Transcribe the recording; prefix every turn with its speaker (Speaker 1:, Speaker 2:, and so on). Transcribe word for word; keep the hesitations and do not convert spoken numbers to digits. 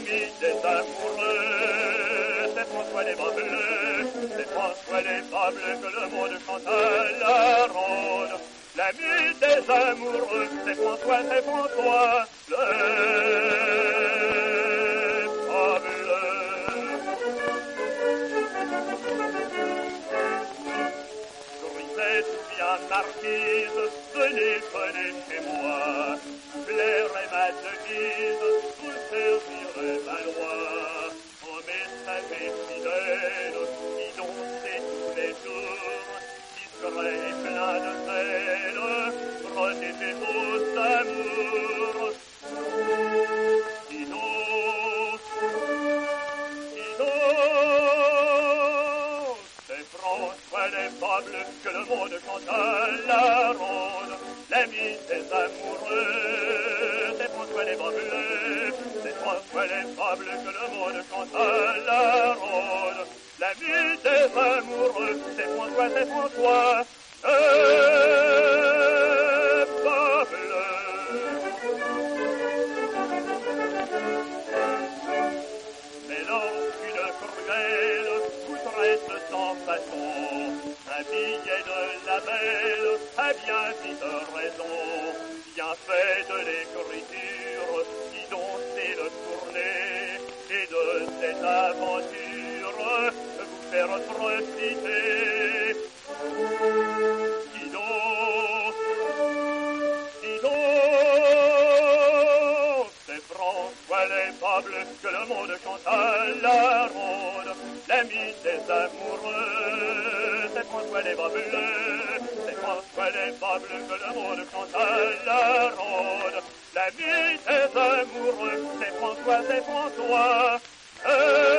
Speaker 1: l'ami des amoureux, c'est François les bas bleus, c'est François les bas bleus que le monde chante à la ronde. L'ami des amoureux, c'est François, c'est François, le bas bleu. Grisette bien marquise, venez, venez chez moi, plaire et ma devise, vous servir le Valois. En messager fidèle, qui dansez tous les jours, discret et plein de zèle, protégez vos amours. Sinon, sinon, c'est François les bas bleus que le monde chante à la ronde. L'ami des amoureux, c'est François les bas bleus, c'est François les bas bleus que le monde chante à la ronde. L'ami des amoureux, c'est François, c'est François, le bas bleu. Mais lorsqu'une cruelle vous traite sans façon, un billet de la belle a bien vite raison. Bien fait de l'écriture, qui dont c'est le tourner, et de cette aventure, vous faire profiter. Qui donc, qui donc, c'est François les bas bleus que le monde chante à la ronde. L'ami des amoureux, c'est François les bas bleus, c'est François les bas bleus que le monde chante à la ronde. L'ami des amoureux, c'est François, c'est François. Euh